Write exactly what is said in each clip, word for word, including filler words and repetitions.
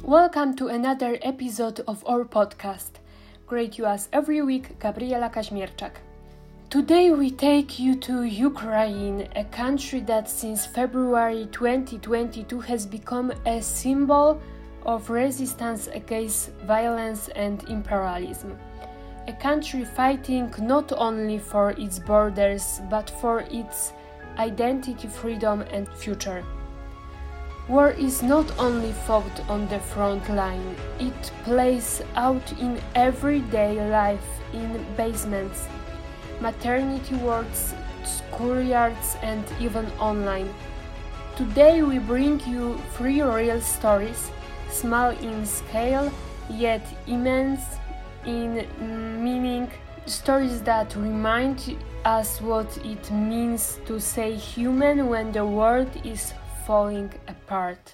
Welcome to another episode of our podcast. Great you as every week, Gabriela Kaźmierczak. Today we take you to Ukraine, a country that since February twenty twenty-two has become a symbol of resistance against violence and imperialism. A country fighting not only for its borders, but for its identity, freedom and future. War is not only fought on the front line, it plays out in everyday life, in basements, maternity wards, schoolyards and even online. Today we bring you three real stories, small in scale, yet immense in meaning, stories that remind us what it means to stay human when the world is falling apart.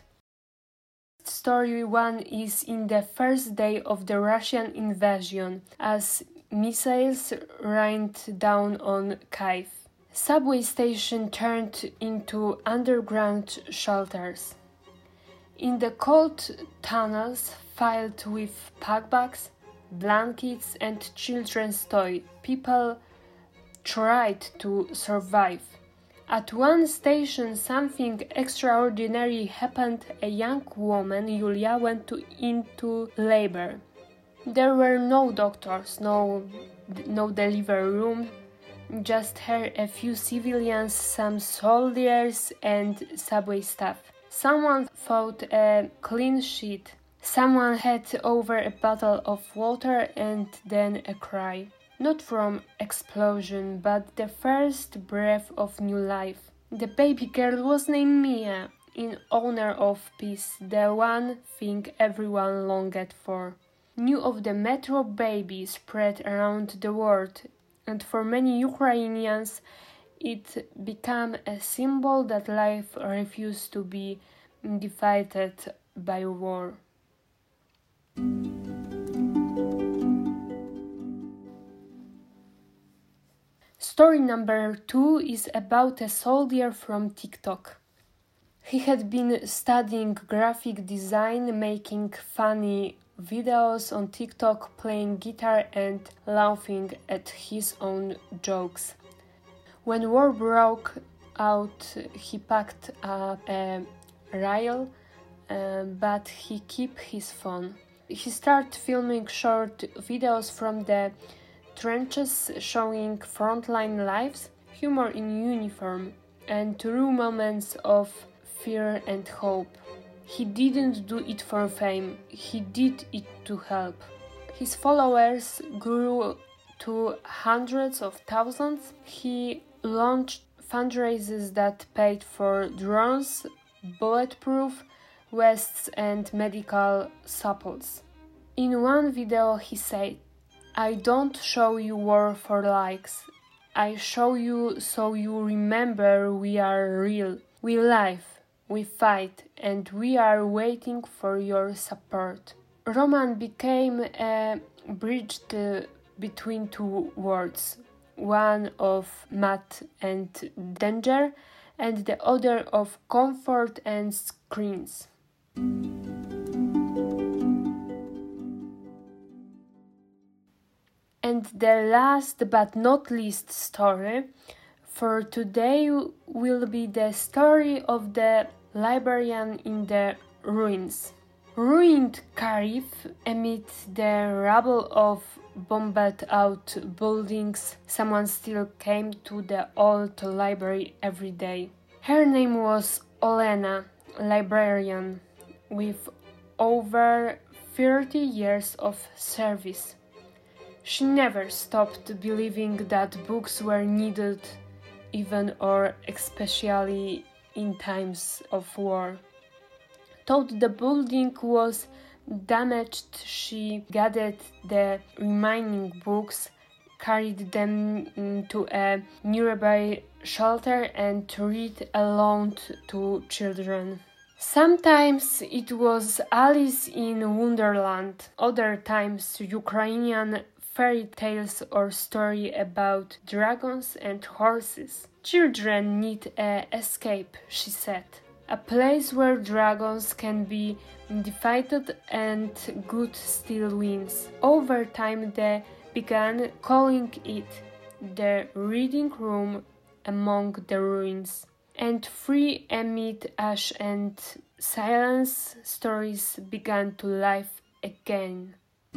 Story one is in the first day of the Russian invasion, as missiles rained down on Kyiv. Subway station turned into underground shelters. In the cold tunnels filled with packbags, blankets and children's toys, people tried to survive. At one station, something extraordinary happened. A young woman, Yulia, went to, into labor. There were no doctors, no, no delivery room, just her, a few civilians, some soldiers and subway staff. Someone fought a clean sheet. Someone had over a bottle of water and then a cry. Not from explosion, but the first breath of new life. The baby girl was named Mia, in honor of peace, the one thing everyone longed for. News of the Metro baby spread around the world, and for many Ukrainians it became a symbol that life refused to be defeated by war. Story number two is about a soldier from TikTok. He had been studying graphic design, making funny videos on TikTok, playing guitar and laughing at his own jokes. When war broke out, he packed up a reel, uh, but he kept his phone. He started filming short videos from the trenches, showing frontline lives, humor in uniform, and true moments of fear and hope. He didn't do it for fame, he did it to help. His followers grew to hundreds of thousands. He launched fundraisers that paid for drones, bulletproof vests and medical supplies. In one video he said, "I don't show you war for likes. I show you so you remember we are real. We live, we fight, and we are waiting for your support." Roman became a bridge to, between two worlds, one of math and danger, and the other of comfort and screens. And the last but not least story for today will be the story of the librarian in the ruins. Ruined Kyiv, amid the rubble of bombed out buildings, someone still came to the old library every day. Her name was Olena, librarian, with over thirty years of service. She never stopped believing that books were needed, even or especially in times of war. Though the building was damaged, she gathered the remaining books, carried them to a nearby shelter and read aloud to children. Sometimes it was Alice in Wonderland, other times Ukrainian fairy tales or story about dragons and horses. Children need an escape, she said. a place where dragons can be defeated and good still wins. Over time they began calling it the reading room among the ruins. And free amid ash and silence, stories began to life again.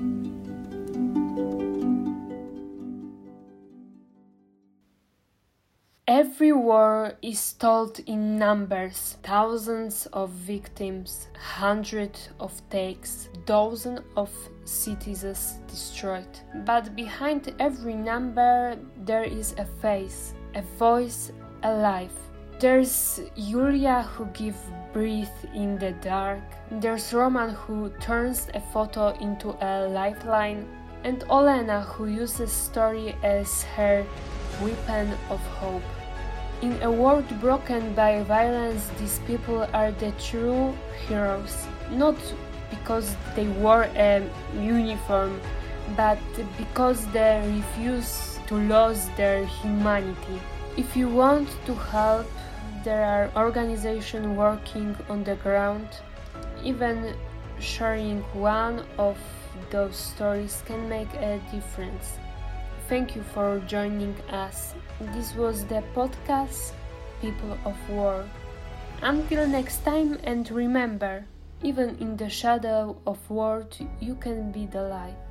Every war is told in numbers, thousands of victims, hundreds of takes, dozens of cities destroyed. But behind every number there is a face, a voice, a life. There's Julia who gives breath in the dark, there's Roman who turns a photo into a lifeline, and Olena who uses story as her weapon of hope. In a world broken by violence, these people are the true heroes, not because they wore a uniform, but because they refuse to lose their humanity. If you want to help, there are organizations working on the ground. Even sharing one of those stories can make a difference. Thank you for joining us. This was the podcast People of War. Until next time, and remember, even in the shadow of war, you can be the light.